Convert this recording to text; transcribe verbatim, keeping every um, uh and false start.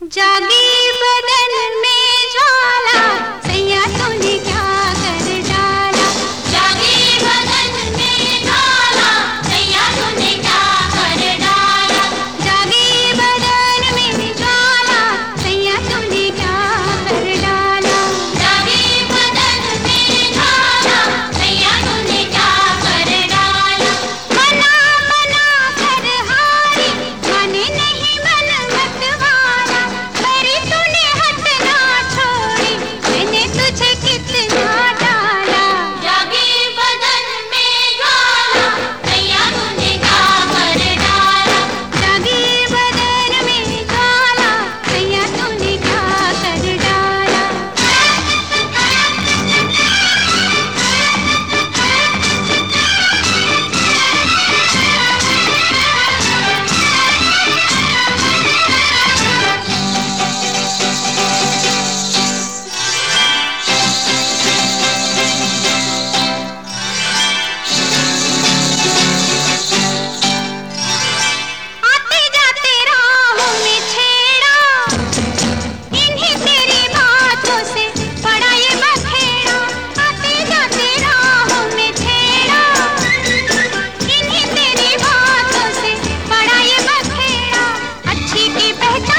जागी बदन में ज्वाला, सैया तूने क्या कर डाला। जागी बदन में ज्वाला, सैया तूने क्या कर डाला। जागी बदन में ज्वाला, सैया तूने क्या कर डाला। जागी बदन में ज्वाला, सैया तूने क्या कर डाला। मना मना कर हारी, माने नहीं मन मत वाला। मेरी तूने हट ना छोड़ी, मैंने तुझे कितना डाला। जागी बदन में ज्वाला, सैया तूने क्या कर डाला। जागी बदन में ज्वाला, सैया तूने क्या कर डाला। आते जाते राहों में छेड़ा, इन्हीं तेरी बातों से पड़ा ये बखेड़ा। आते जाते राहों में छेड़ा, इन्हीं तेरी बातों से पड़ा ये बखेड़ा। अच्छी की पहचान